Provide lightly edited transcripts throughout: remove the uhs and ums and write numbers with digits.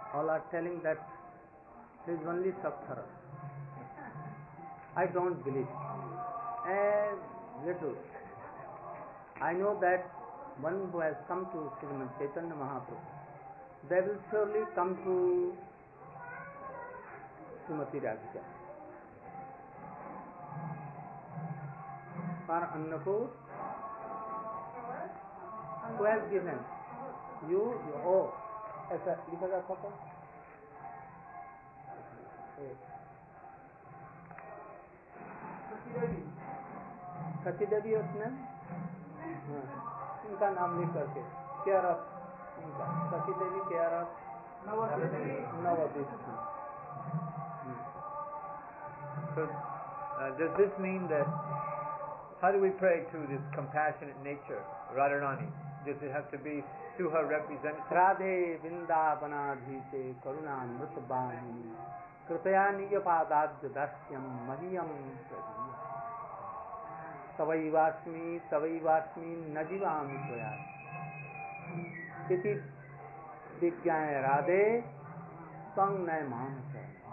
all are telling that he is only Sapthara. I don't believe. As little. I know that one who has come to Srimad Chaitanya Mahaprabhu, they will surely come to Srimati Radhika. For Annapur, who has given? You, oh, ऐसा लिखा जाता था? सती देवी उसने इनका नाम लिख करके care of इनका Sati Devi care of Navdeep. So does this mean that how do we pray to this compassionate nature, Radharani? Does it have to be to her representative? Radhe Vrindavanadhise Karunamrit Bani Kripaya Niyapadadya Dasyam Mahiyam Pradiya Tavaivasmi Najivami Tvaya Iti Vigyaya Radhe Tvang Naimam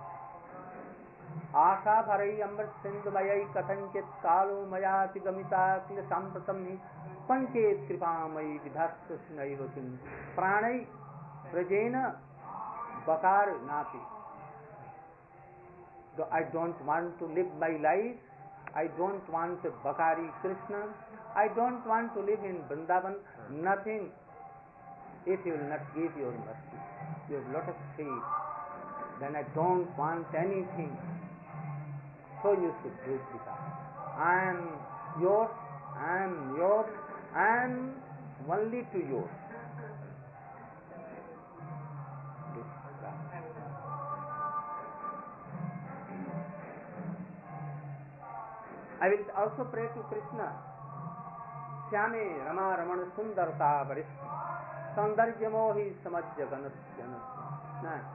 Asha Bharai Amrit Sindhumayai Katanchit Kalu Mayati Gamita Kila Sampratamni Panket Kripamai Vidhasya Snaivakin Pranai Prajena Bakar Nati. I don't want to live my life. I don't want Bakari Krishna. I don't want to live in Vrindavan. Nothing. If you will not give your mercy, your lotus feet, then I don't want anything. So you should do it because I am yours, I am yours, I am only to yours. I will also pray to Krishna. Shyame Rama Ramana Sundarta Varishta Saundarya Mohi Samajya Ganasya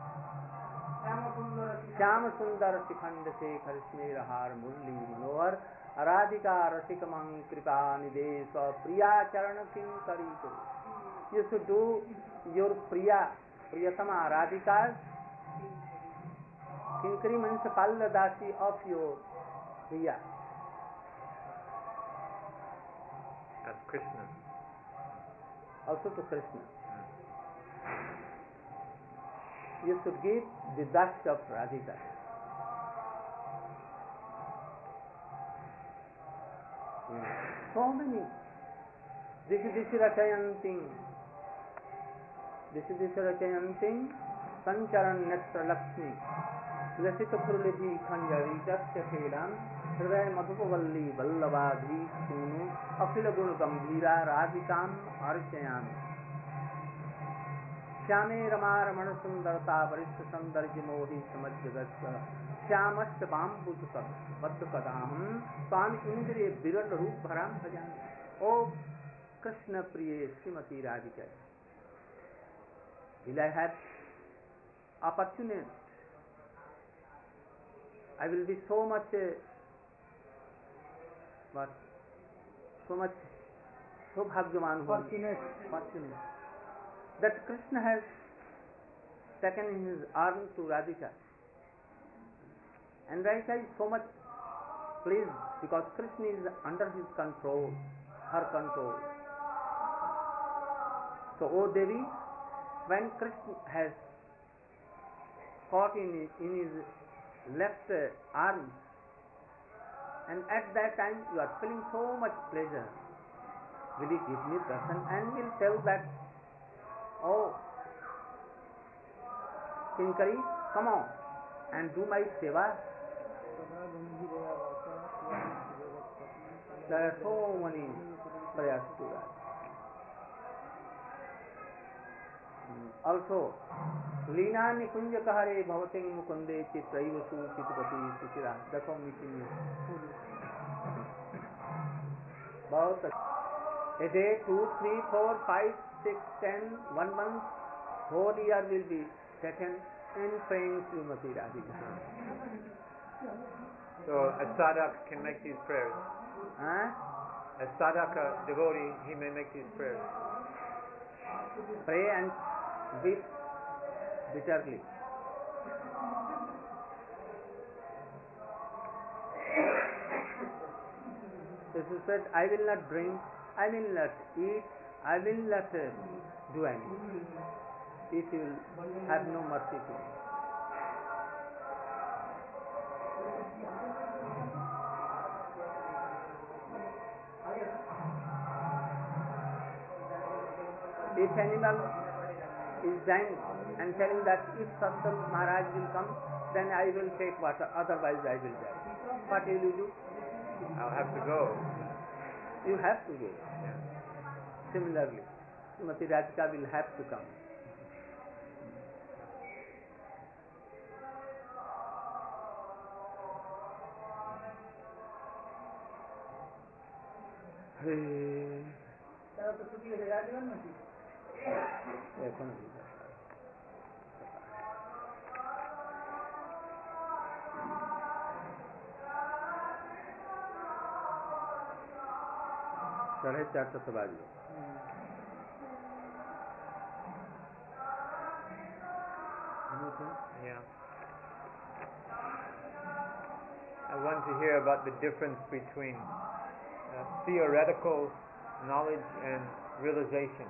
Shyam Sundar Shikhand Shekhar Smera Har Murli Manohar Radhika Rasikamang Kripa Nideswa Priya Charana Kinkarito. You should do your Priyatama Radhika's Kinkari means Palladasi of your Priya. As Krishna. Also to Krishna. You should give the dust of Radhika. So many. Dishirachayanting. Sancharan Netra Lakshmi. Lasita Purlidhi Khanjari Jasya Khelam. Hridaya Madhupavalli Vallabhadhi Sunu. Akhila Guna Gambhira Radhikam Archayami. Shyame Rama Ramana Sundarta Varishta Saundarya Mohi Samajyagasya Shyamashya Bambudukad Vaddukadaham Swami Indriya Viral Roop Bharam Bhajan. Oh Krishna Priye Srimati Radhika, will I have opportunity? I will be so much Bhagyavan, fortunate that Krishna has taken in his arms to Radhika. And Radhika is so much pleased because Krishna is under his control, her control. So, O Devi, when Krishna has caught in his left arm, and at that time you are feeling so much pleasure, will you give me darshan and will tell that, oh, Kinkari, come on and do my seva. There are so many prayers to that. Also, Leena Nikunja Kahare Bhavating Mukunde Chitraivasu Chitpati Suchira. That's all missing here. About a day, 2, 3, 4, 5, 6, 10, 1 month, whole year will be taken in praying Srimati Radhika. So a sadhak can make these prayers. A sadhaka devotee, he may make these prayers. Pray and with bitterly. Jesus said, I will not drink, I will not eat, I will not do anything if you will have no mercy to me. If animal is dying and telling that if Satsang Maharaj will come, then I will take water, otherwise I will die. What will you do? I'll have to go. You have to go. Yeah. Similarly, Srimati Radhika will have to come. साढ़े 4 बाज लो. Yeah. I want to hear about the difference between theoretical knowledge and realization.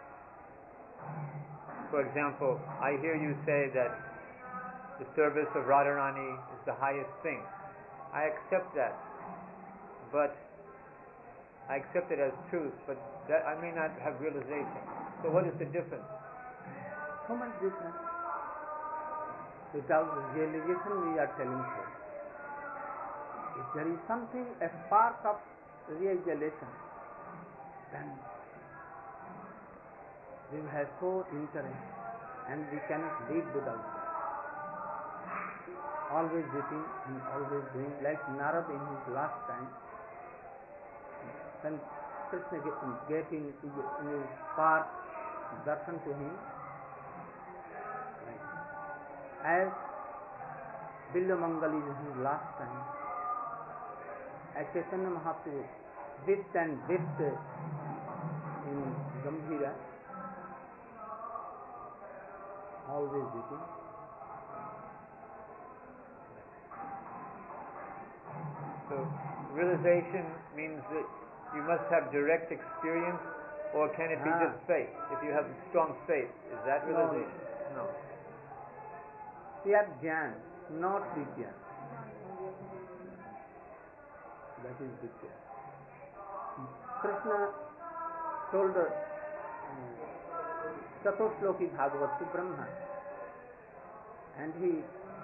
For example, I hear you say that the service of Radharani is the highest thing. I accept that, but I accept it as truth, but that I may not have realization. So what is the difference? So much difference. Without realization, we are telling so. If there is something, a spark of realization, then we will have so interest and we cannot live without it. Always eating and always doing, like Narad in his last time, when Krishna gave in his park darshan to him, as Bilya Mangal is his last time, as Chaitanya Mahaprabhu wept and wept in Gambhira, always weeping. So realization means that you must have direct experience, or can it be just faith? If you have strong faith, is that realization? No. We have Jnana, not Vidya. That is Vidya. Krishna told Chaturshloki Bhagavat to Brahma, and he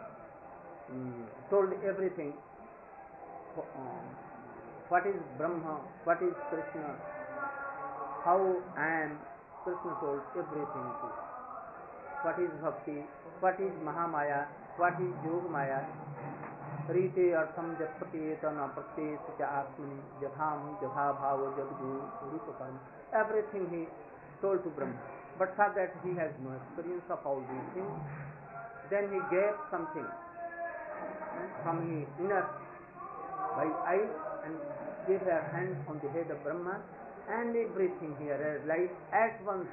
told everything. What is Brahma, what is Krishna, how I am. Krishna told everything to. What is Bhakti, what is Mahamaya, what is Yog Maya, Rite Artham Japati Etana Prakti Sitya Atmani, Jatham, Jatha Bhava, Jadgu, Rupa Karma. Everything he told to Brahma. But for that he has no experience of all these things. Then he gave something from his inner by eyes and gave her hand on the head of Brahma, and everything he realized at once.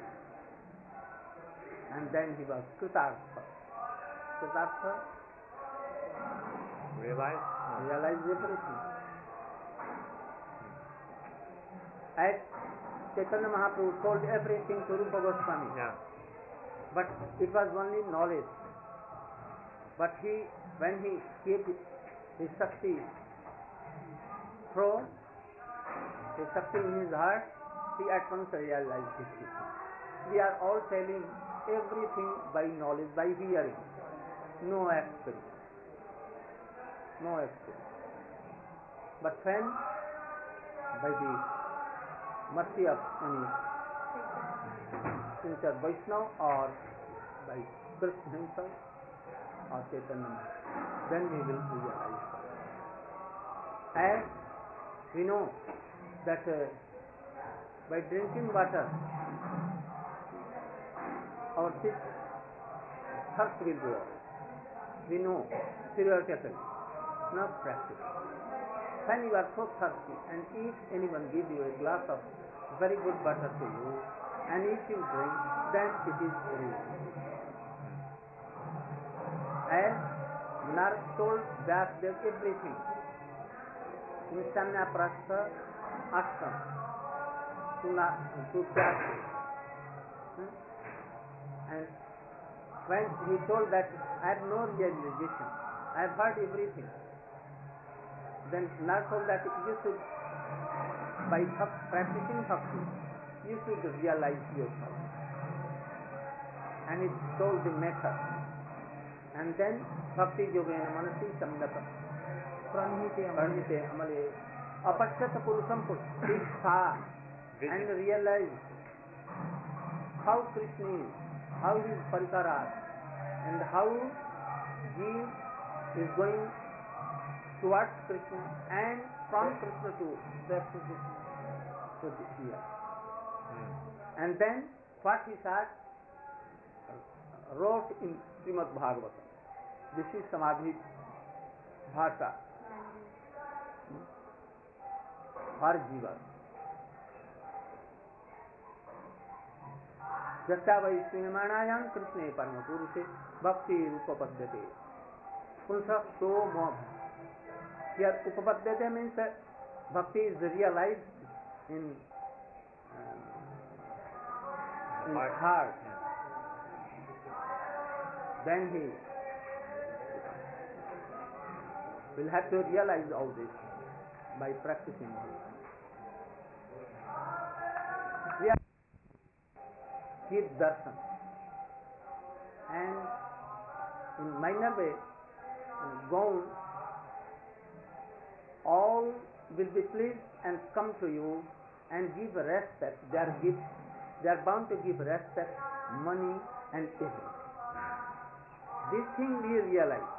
And then he was Kritartha. Kritartha realized everything. As Chaitanya Mahaprabhu told everything to Rupa Goswami. Yeah. But it was only knowledge. But when he gave his Shakti through his Shakti in his heart, he at once realized this thing. We are all telling everything by knowledge, by hearing. No experience. No experience. But when, by the mercy of any sincere Vaishnava or by Krishna himself or Chaitanya, then we will realize. As we know that by drinking water, our thirst will go away. We know theoretically, not practically. When you are so thirsty and if anyone gives you a glass of very good butter to you, and if you drink, then it is very good. as Narad told Vyasdev everything in Sanyaprastha ashram to Vyasdev. And when he told that I have no realization, I have heard everything, then Narad told that you should, by practicing bhakti, you should realize yourself. And he told the method. And then bhakti yogena manasi samyata pranhite amale apashyata purusham purusham, and realize how Krishna is, how his parikaras, and how Jeev is going towards Krishna and from Krishna to here. And then what he said wrote in Srimad Bhagavatam. This is Samadhi Bhasha for Jiva. Jasta vai srimanayam Krishne parma purushe bhakti upapadyate. Punsa so moha. Here upapadyate means bhakti is realized in heart. Then he will have to realize all this by practicing. We are give darshan, and in minor way, gone, all will be pleased and come to you and give respect. They are gifts. They are bound to give respect, money, and everything. This thing we realize,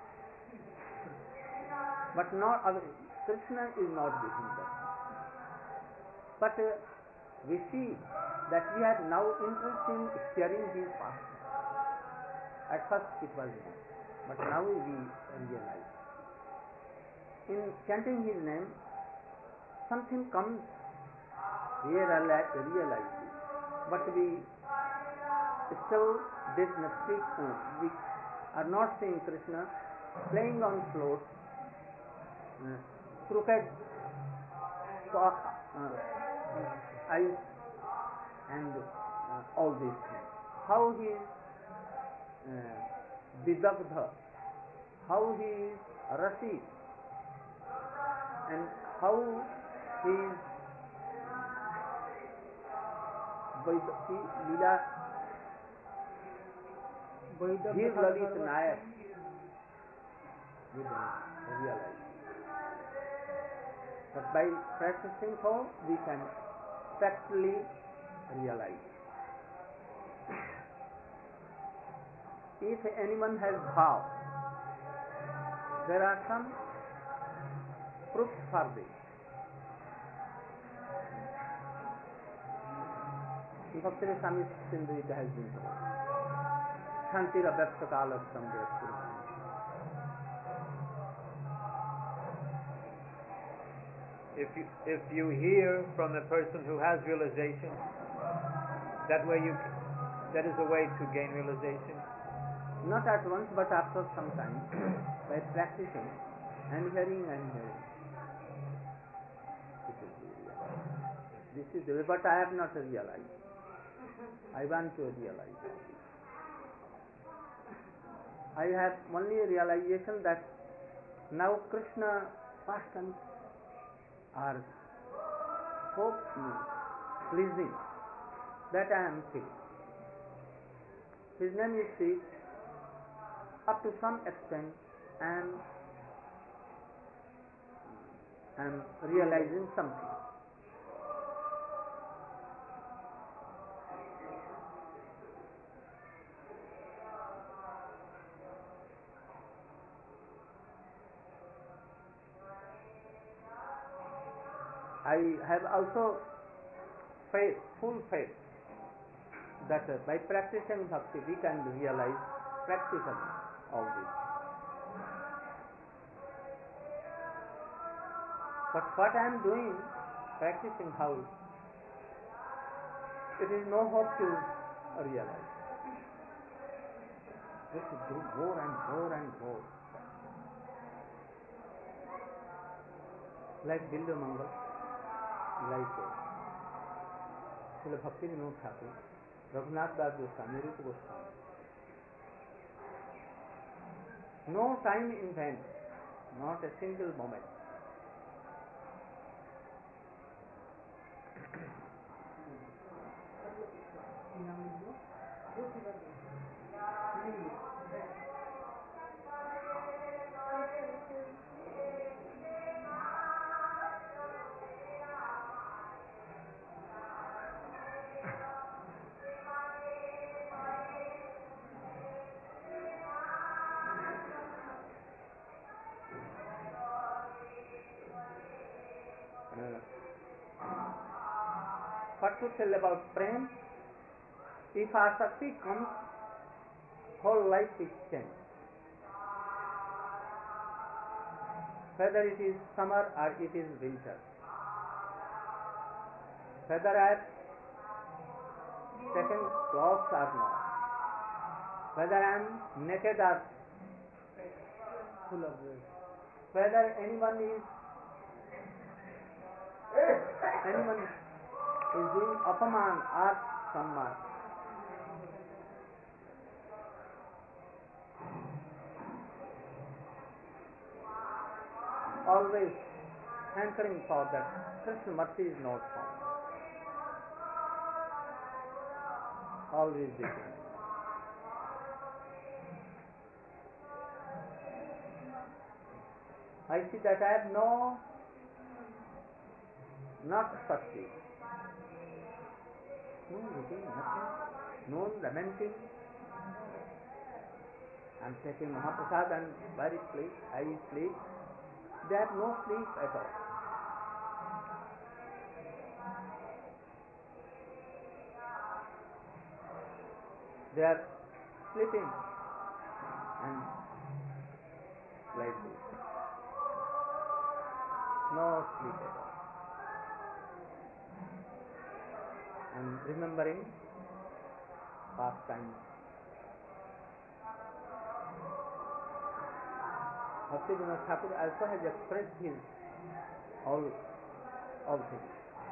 but not Krishna is not giving that. But we see that we are now interested in sharing his past. At first it was not, but now we realize. In chanting his name, something comes, we realize it. But we still did not speak, we are not seeing Krishna playing on float, crooked eyes, and all these things. How he is vidagdha, how he is rasi, and how he is Leela Dhir Lalit Nayak. We don't realize. But by practicing so, we can factually realize. If anyone has vow, there are some proofs for this. Bhakti Swami Sindhu it has been told. Shantira Vyakta Kala Samvyakti. If you hear from a person who has realization, that is a way to gain realization. Not at once, but after some time, by practicing and hearing. This is the way, but I have not realized. I want to realize. I have only realization that now Krishna pastimes are so pleasing that I am sick. His name is sick. Up to some extent, I am realizing something. I have also faith, full faith, that by practicing bhakti we can realize practically all this. But what I am doing, practicing how, it is no hope to realize. We should do more and more and more. Like Billu Mangal, like Srila Bhakti Vinod Thakur, Raghunath Das Goswami, Rupa Goswami. No time in vain, not a single moment. What to tell about Prem? If Asakti comes, whole life is changed. Whether it is summer or it is winter. Whether I have taken clothes or not. Whether I am naked or full of this. Whether anyone is doing apaman or samman. Always hankering for that Krishna mercy is not found. Always this. I see that I have not succeed. No eating, nothing, no lamenting. I am taking Mahaprasad and very sleep. I sleep. They have no sleep at all. They are sleeping and like this. No sleep at all. And remembering past times. Bhakti Vinod Thakur also has expressed his all things.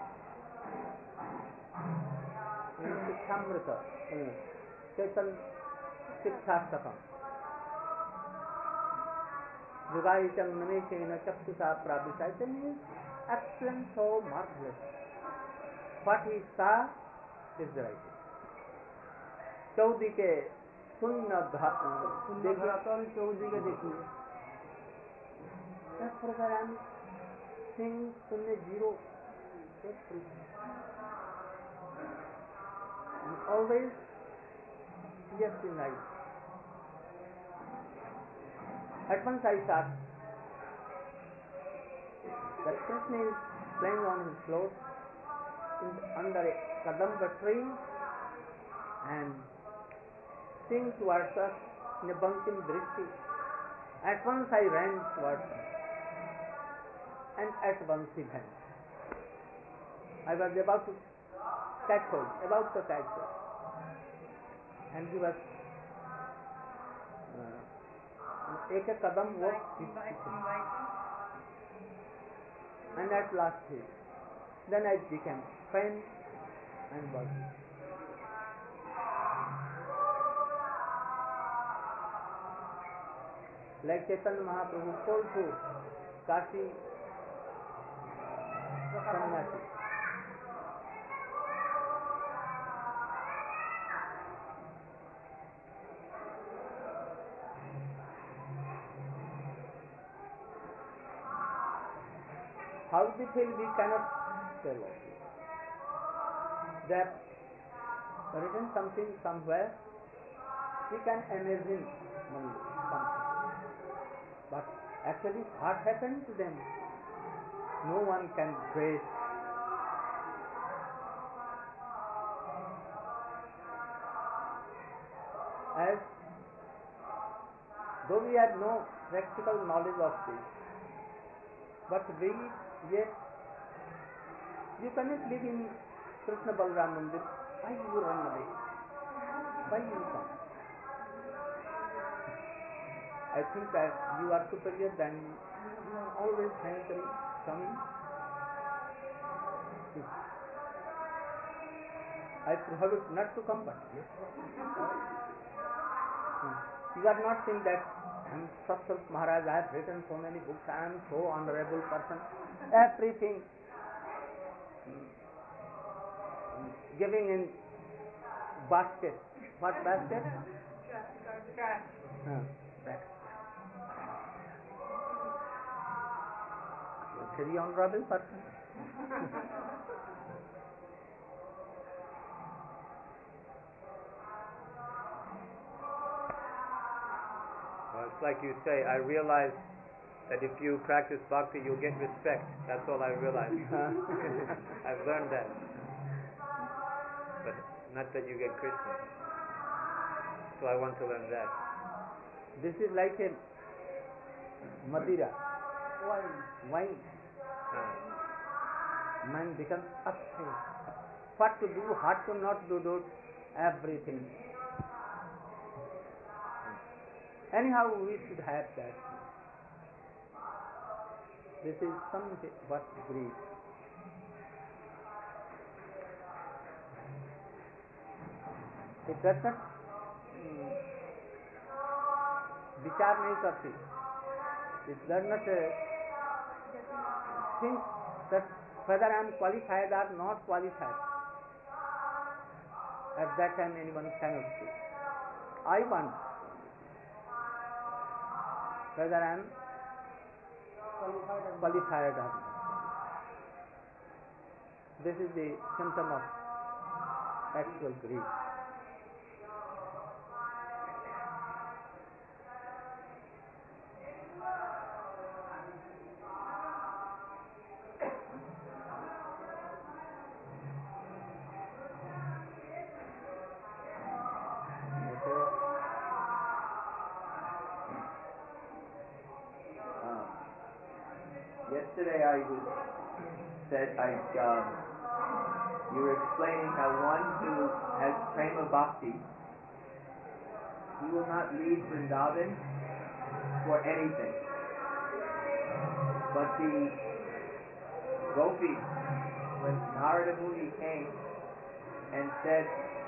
In Sikshamrita, Chetan Sikshastakam, Yugaitam Nameshena Chaksusa Prabhisaitam is excellent, so marvelous. What he saw is the right. चौदी के शून्य धरातल चौदी के देखिए. That program things शून्य zero. And always yes in life. At once I thought that Krishna is playing on his floor under a kadamba tree and seeing towards us in a bankim drishti. At once I ran towards him and at once he vanished. I was about to catch hold, and he was एक कदम वो and at last then I became faint and was like Chaitanya Mahaprabhu told to Kashi Sannyasi. How we feel we cannot tell of it. They have written something somewhere, we can imagine only something. But actually what happened to them, no one can trace. As though we have no practical knowledge of this, but yet you cannot live in Krishna Balram Mandir. Why you run away? Why you come? I think that you are superior, then you are always hankering, coming. I prohibit not to come, but yes. You are not saying that I am Satsang Maharaj, I have written so many books, I am so honorable person, everything giving in basket. What basket? Basket. Very honorable person. Well, it's like you say, I realize that if you practice bhakti, you'll get respect. That's all I realize. I've learned that. But not that you get Krishna. So I want to learn that. This is like a Madira, wine. Man becomes upset. What to do, what to not do, everything. Anyhow, we should have that. This is something what greed. It does not विचार नहीं करती. It does not think that whether I am qualified or not qualified. At that time anyone cannot say. I want whether I am qualified or not. This is the symptom of actual greed. Yesterday you were explaining how one who has prema bhakti, he will not leave Vrindavan for anything. But the gopis, when Narada Muni came and said,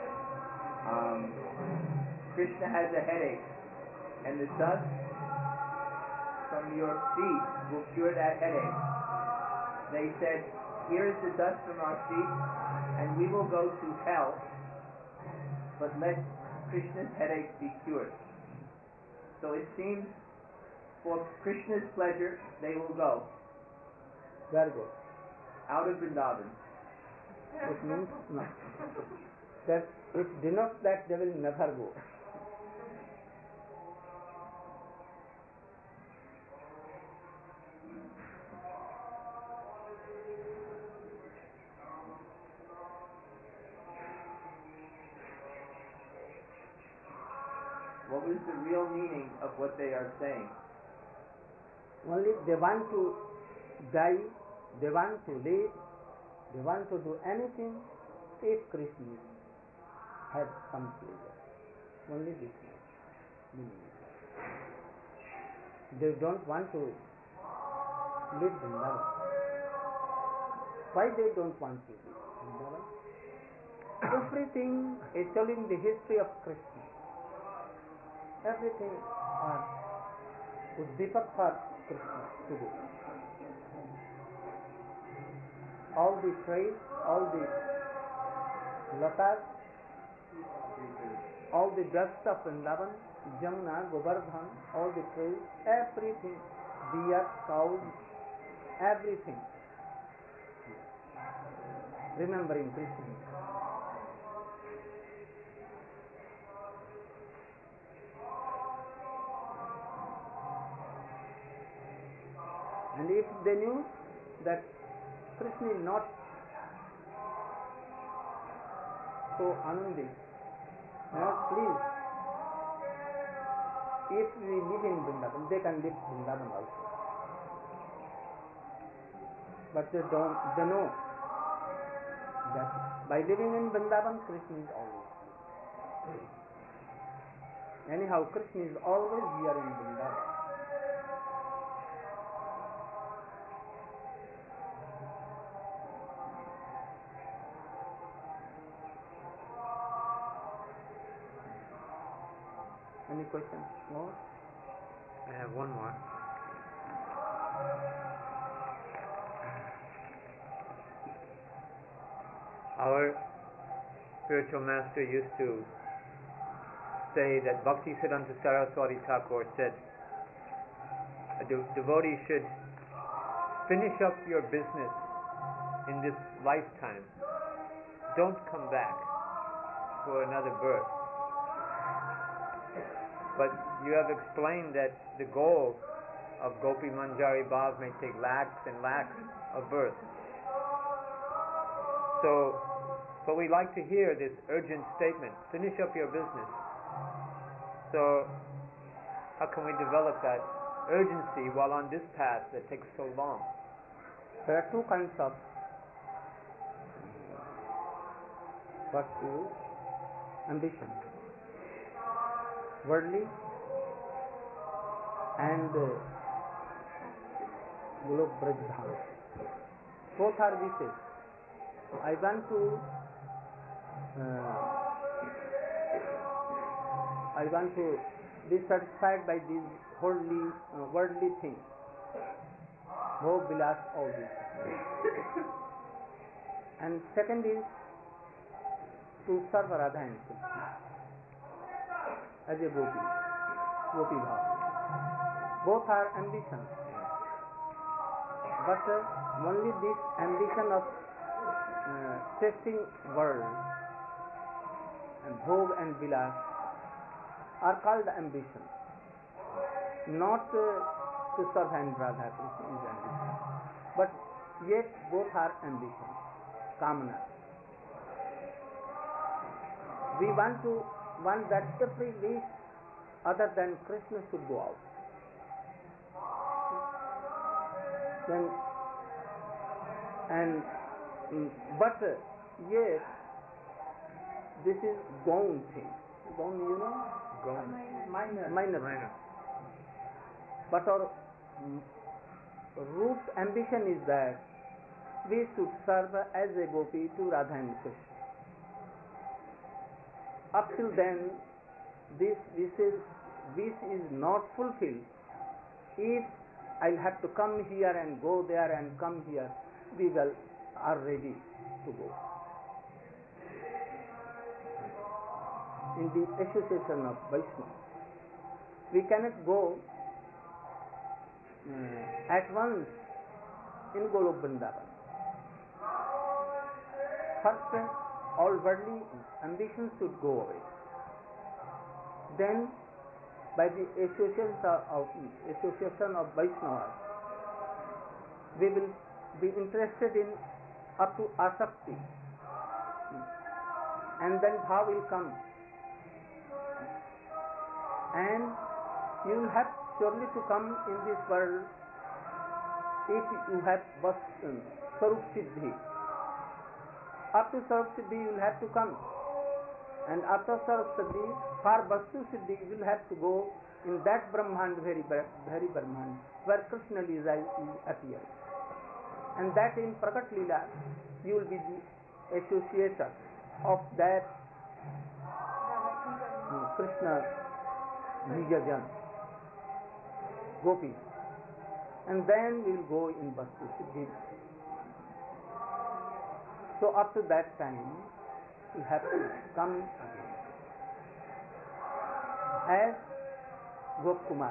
Krishna has a headache, and the dust from your feet will cure that headache. They said, here is the dust from our feet, and we will go to hell, but let Krishna's headache be cured. So it seems for Krishna's pleasure, they will go. Very good. Out of Vrindavan. It means no. That it denotes that they will never go. What is the real meaning of what they are saying? Only they want to die, they want to live, they want to do anything if Krishna has some pleasure. Only this meaning. They don't want to live Vrindavan. Why they don't want to live Vrindavan? Everything is telling the history of Krishna. Everything are Uddipak for Krishna to do. All the trees, all the latas, all the dust of Vrindavan, Jamuna, Govardhan, all the trees, everything, deer, cows, everything. Remembering Krishna. And if they knew that Krishna is not so anandi, not pleased, if we live in Vrindavan, they can live Vrindavan also. But they know that by living in Vrindavan, Krishna is always pleased. Anyhow, Krishna is always here in Vrindavan. Any questions more? I have one more. Our spiritual master used to say that Bhaktisiddhanta Saraswati Thakur said a devotee should finish up your business in this lifetime. Don't come back for another birth. But you have explained that the goal of Gopi Manjari Bhav may take lakhs and lakhs of births. But we like to hear this urgent statement, finish up your business. So how can we develop that urgency while on this path that takes so long? There are two kinds of pursuit, ambition. Worldly and Golok Braj Dham. Both are wishes. I want to be satisfied by these worldly things. Bhog, Vilas, all these. And second is to serve Radha and Krishna as a Gopi Bhav. Both are ambitions. But only this ambition of tasting world and Bhog and Vilas are called ambition. Not to serve and Radha Krishna is ambition. But yet both are ambition, kamana. We want that every wish other than Krishna should go out. But yet this is gone thing. Gone, you know? Gone. Minor. But our root ambition is that we should serve as a Gopi to Radha and Krishna. Up till then, this wish is not fulfilled. If I'll have to come here and go there and come here, we are ready to go. In the association of Vaishnava, we cannot go at once in Golok Vrindavan. First, all worldly ambitions should go away. Then, by the association of Vaishnavas, we will be interested in up to asakti, and then bhav will come, and you will have surely to come in this world if you have Sarup Siddhi. Up to Sarup Siddhi you will have to come, and after Sarup Siddhi, for Vastu Siddhi you will have to go in that Brahmand, very Brahmand, where Krishna Lila appears. And that in Prakat Lila you will be the associator of that Krishna Nijajan, Gopi. And then we will go in Vastu Siddhi. So up to that time, you have to come again as Gop Kumar.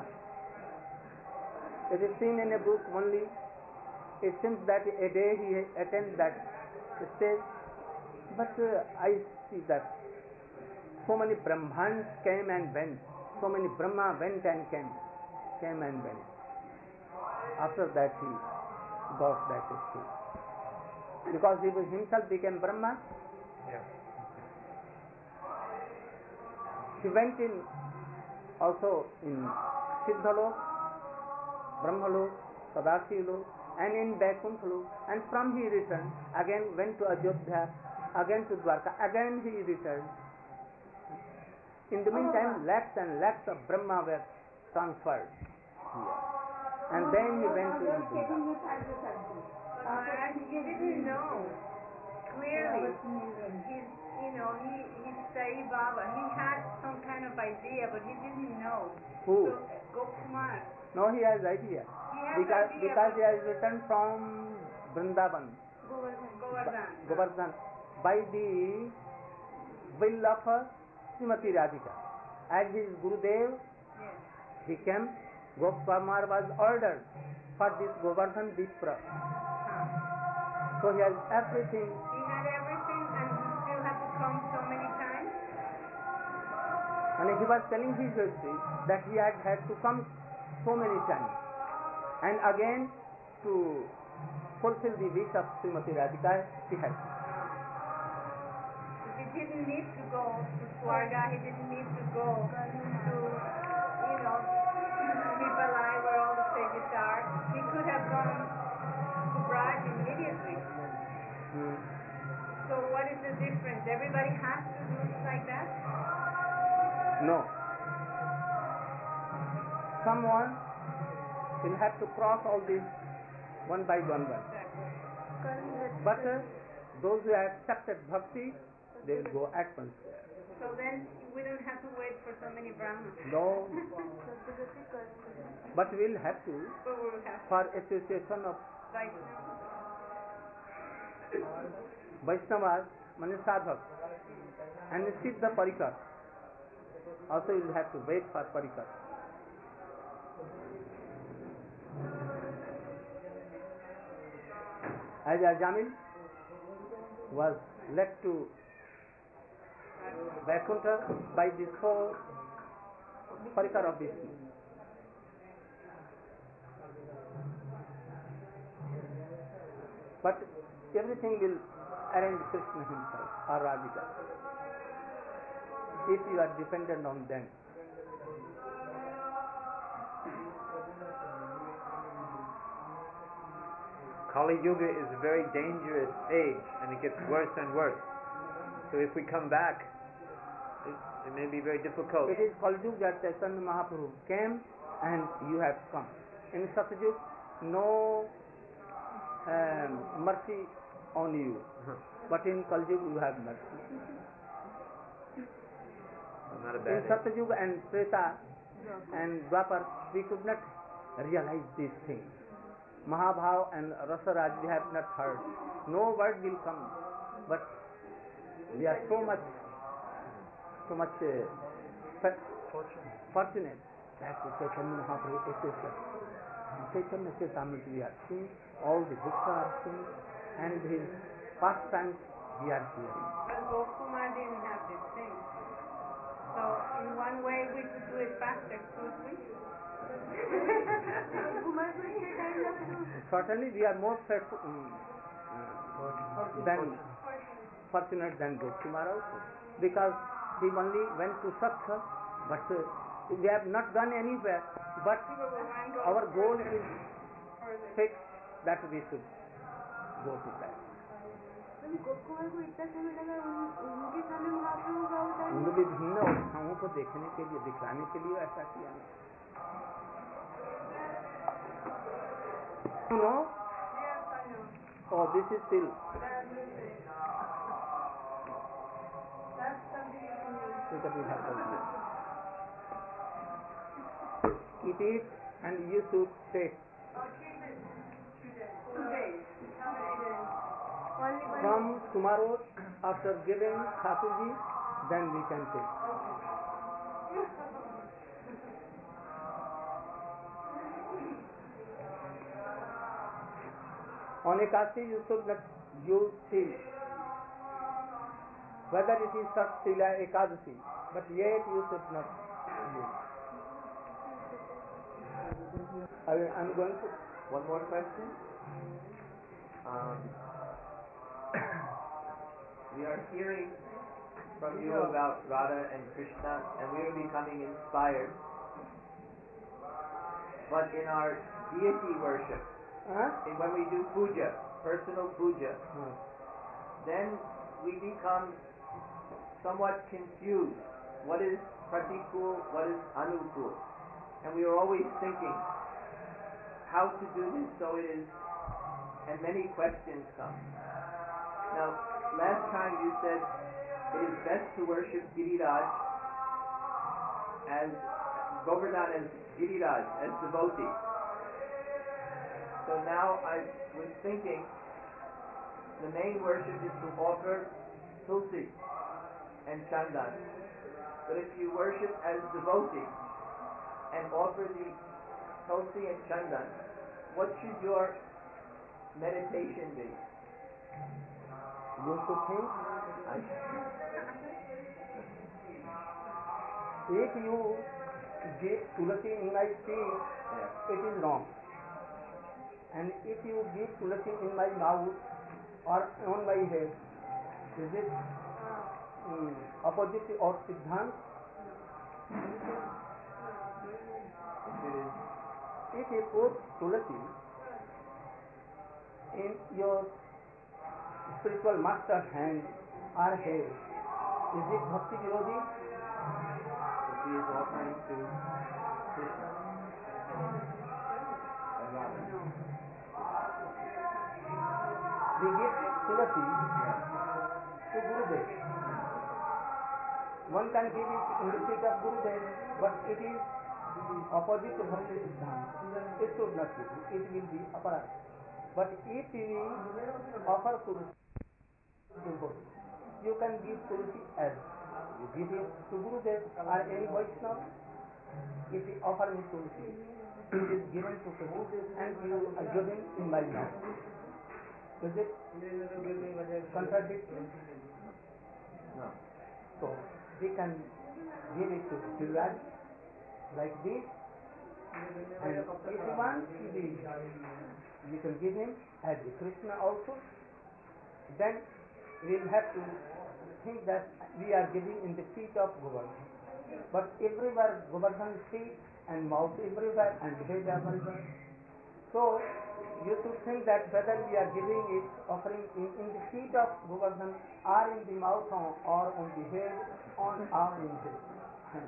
It is seen in a book only. It seems that a day he attends that stage, but I see that so many Brahmans came and went, so many Brahma went and came and went. After that he got that stage. Because he himself became Brahma. Yeah. He went in also in Siddhalok, Brahmalok, Sadashilok, and in Vaikunthalok, and from he returned, again went to Ayodhya, again to Dwarka, again he returned. In the meantime, lakhs and lakhs of Brahma were transferred here. And then he went to India. And he didn't know clearly. He's Sai Baba. He had some kind of idea, but he didn't know. Who? So, Gopkumar. No, he has idea. He has Because idea. he has returned from Vrindavan, Govardhan, by the will of Srimati Radhika. As his Gurudev, Yes. he came. Gopkumar was ordered for this Govardhan Vipra. So he has everything. He had everything, and he still had to come so many times. And he was telling his history that he had to come so many times. And again, to fulfill the wish of Srimati Radhika, he had. He didn't need to go to Swarga. He didn't need to go to, Vipalai where all the sages are. He could have gone to Braj immediately. So what is the difference? Everybody has to do it like that? No. Someone will have to cross all these one by one. But those who have accepted bhakti, they will go at once there. So then we don't have to wait for so many Brahmins. No. But we will have to, But we will have for association of Vaishnavas, mane sadhak, and Siddha Parikar. Also you will have to wait for Parikar. As Ajamil was led to Vaikuntha by the four Parikar of Vishnu. But everything will arrange Krishna himself or Radhika. If you are dependent on them. Kali Yuga is a very dangerous age, and it gets worse and worse. So if we come back, it may be very difficult. It is Kali Yuga that Chaitanya Mahaprabhu came and you have come. In Satyajug, no mercy on you. But in Kali Yuga you have mercy. Not a In bad age. Satyajug and Treta and Dwapar, we could not realize these things. Mahabhav and Rasaraj we have not heard. No word will come. But we are so much fortunate that Chaitanya Mahaprabhu associates. Chaitanya Chaitamrita we are seeing, all the books are seeing, and his pastimes we are hearing. But Gopkumar didn't have this thing. So in one way we could do it faster, could we? Certainly we are more fortunate than Gopkumar also, because he only went to Saksha, but we have not gone anywhere, but our goal is fixed that we should go to that. Gopkumar को इतना समय लगा उनके सामने महाप्रभु का अवतार उन्होंने विभिन्न अवस्थाओं को देखने के लिए, दिखलाने के लिए ऐसा किया ना. You know? Yes, I know. Oh, this is still. That's something you can use. So that we have to do. Eat it and you should take. Oh, keep it 2 days. How many days? From tomorrow, after giving Thakurji, then we can take. On Ekasi, you should not use seal. Whether it is Satsila Ekadasi, but yet you should not use. I'm going to. One more question. We are hearing from you about Radha and Krishna, and we are becoming inspired. But in our deity worship, and when we do puja, personal puja, then we become somewhat confused what is pratikul, what is anukul. And we are always thinking how to do this so it is, and many questions come. Now, last time you said it is best to worship Giriraj as Govardhan, as Giriraj, as devotee. So now I was thinking the main worship is to offer Tulsi and Chandan. But if you worship as devotee and offer the Tulsi and Chandan, what should your meditation be? You should think, if you give tulsi in my feet, it is wrong. And if you give tulsi in my mouth or on my head, is it opposite or siddhant? If you put tulsi in your spiritual master's hand or head, is it bhakti virodhi? If he is offering to Krishna and Radha. We give tulsi to Gurudev. One can give it in the feet of Gurudev, but it is opposite to Bhakti Siddhanta. It should not be. It will be aparat. But if we offer tulsi, you can give tulsi as you give it to Gurudev or any Vaishnava. If you offer me tulsi, it is given to Krishna and you are given in my mouth. Is it contradictory? No. So we can give it to Giriraj like this, and if you want, you can give him as a Krishna also. Then we will have to think that we are giving in the feet of Govardhan. But everywhere Govardhan feet and mouth everywhere and head everywhere. So you should think that whether we are giving it, offering in the feet of Govardhan or in the mouth or on the head or in the hand.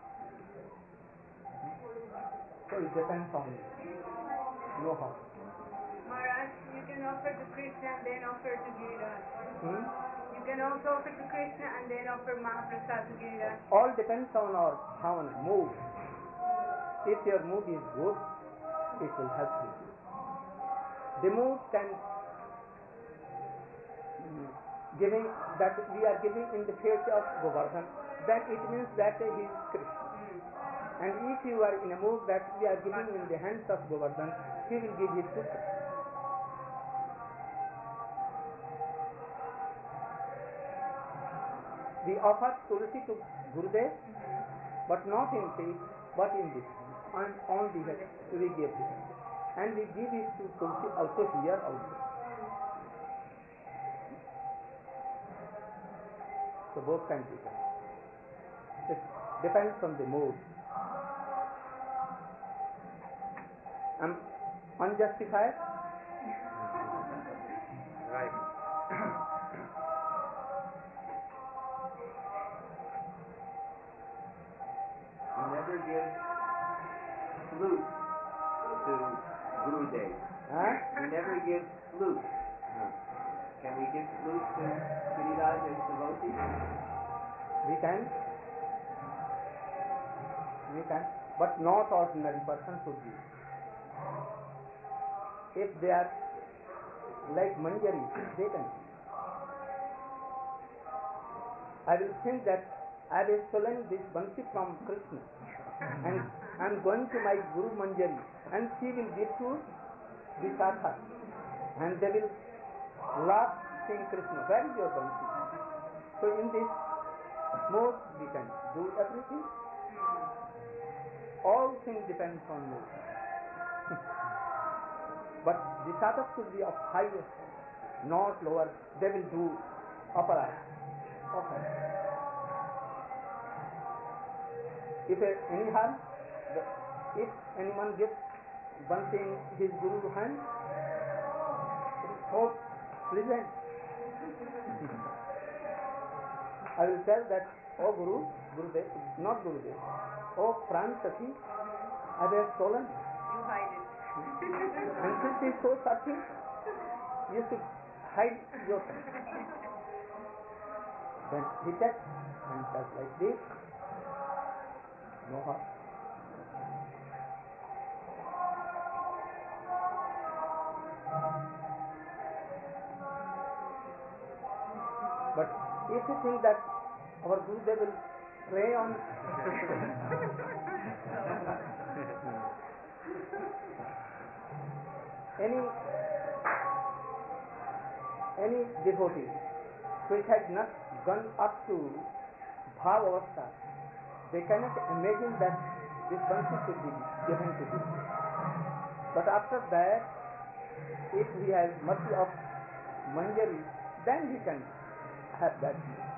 So it depends on you. No how. Maharaj, you can offer to Krishna and then offer to Giriraj. You can also offer to Krishna and then offer Mahaprasad to Giriraj. All depends on our bhavana, mood. If your mood is good, it will help you. The mood can giving that we are giving in the face of Govardhan, then it means that he is Krishna. And if you are in a mood that we are giving in the hands of Govardhan, he will give it to Krishna. We offer tulsi to Gurudev, but not in faith, but in this hand, and on the head we give it. And we give it to tulsi also here also. So both can be done. It depends on the mood. Unjustified? Right. You never give flute to Gurudev. Huh? We never give flute. Can we give flute to Giriraj as devotee? We can, but not ordinary person should be. If they are like manjari, they can. I will think that I will stolen this bansi from Krishna and I am going to my Guru Manjari and she will give to the Sakha and they will laugh saying, Krishna, where is your bansi? So in this mode we can do everything. All things depend on mood. But the sadhak should be of highest, not lower. They will do opera. Okay. If any harm, if anyone gives one thing his Guru's hand, it is so pleasant. I will tell that Oh Guru, Gurudev, not Gurudev. Oh Pran Sati, I have stolen. You hide it. And since he is so Sati, you should hide yourself. Then he takes and does like this. No harm. But if you think that our Gurudev will prey on any devotee which has not gone up to Bhav Avastha, they cannot imagine that this Bansi should be given to them. But after that, if he has mercy of Manjari, then he can have that.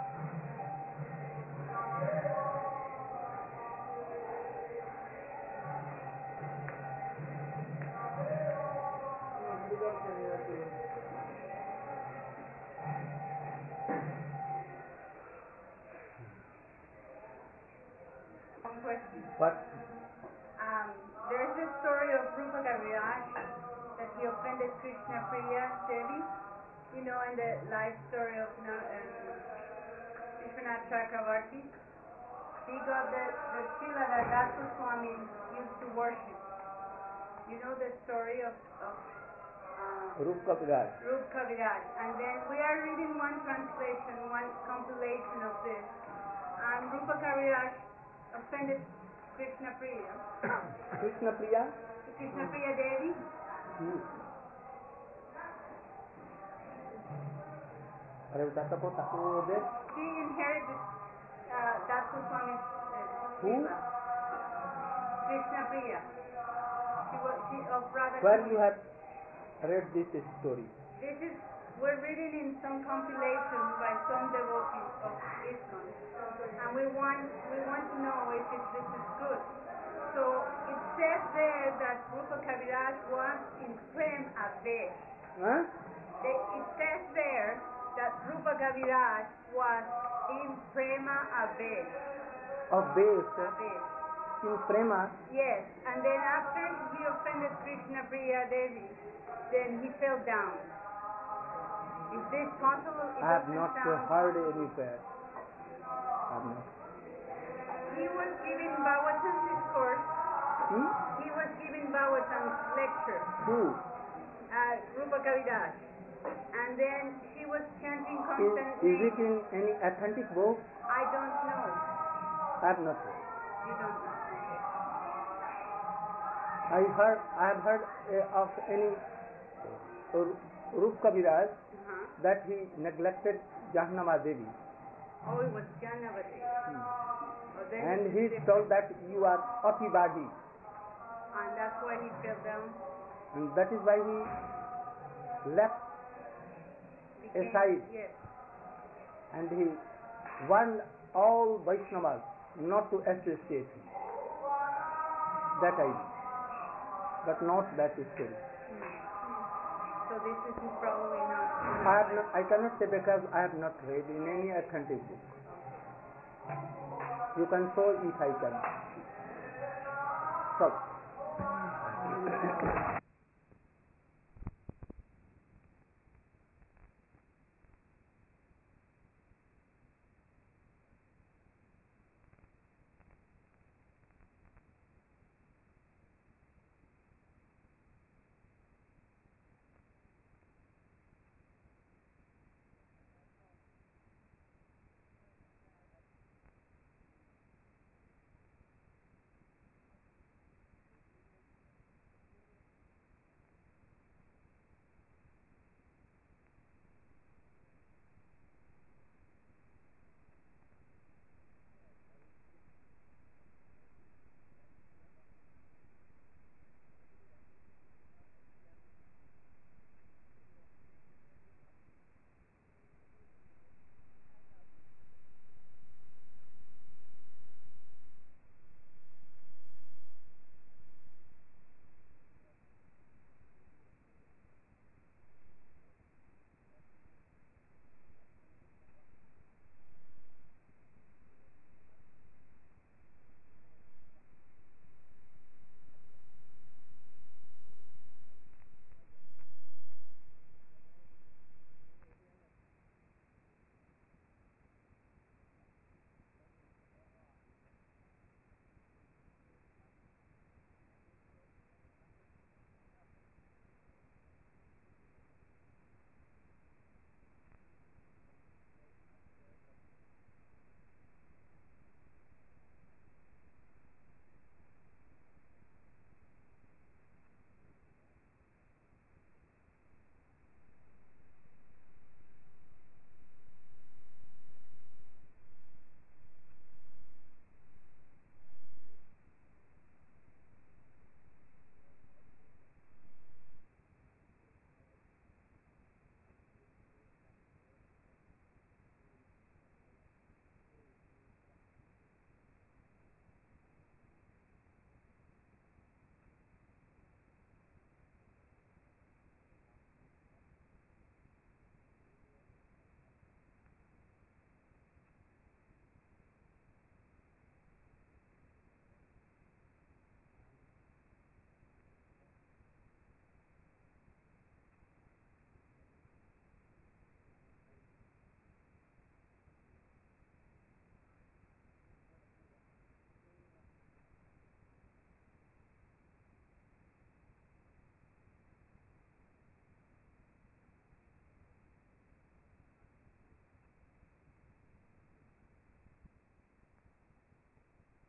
One question. But There's this story of Rupa Kaviraj that he offended Krishna Priya Devi. You know, in the life story of Vishwanath Chakravarti. He got the Shila that Das Swami used to worship. You know the story of Rup Kaviraj. Rup Kaviraj. And then we are reading one translation, one compilation of this. And Rupa Kaviraj offended Krishna Priya. Krishna Priya? Krishna Priya Devi. अरे दाता को ताको दे. She inherited Das Swami's Who? Shila. Krishna Priya. She of Radha. Where you have read this story? This is, we're reading in some compilation by some devotees of ISKCON, and we want to know if this is good. So it says there that Rupa Kaviraj was in Prem Avesh. Huh? It says there that Rupa Kaviraj was in Prema Avesh. Of base Avesh. in Prema. Yes, and then after he offended Krishna Priya Devi, then he fell down. Is this possible? It I have doesn't not sound heard possible. anywhere. I have not. He was giving Bhagavatam discourse. Hmm? He was giving Bhagavatam lecture, Who? Rupa Kaviraj. And then she was chanting Is constantly. it in any authentic book? I don't know. I have not heard. You don't know. I have heard of any Rup Kaviraj that he neglected Jahnava Devi. Oh, it was Janavati. Oh, then And it he is different. told that you are Atibadi. And that's why he fell down. And that is why he left aside. Yes. And he warned all Vaishnavas not to associate him. That I know. But not that story. So this is probably not. I cannot say because I have not read in any authentic book. You can show if I can. So.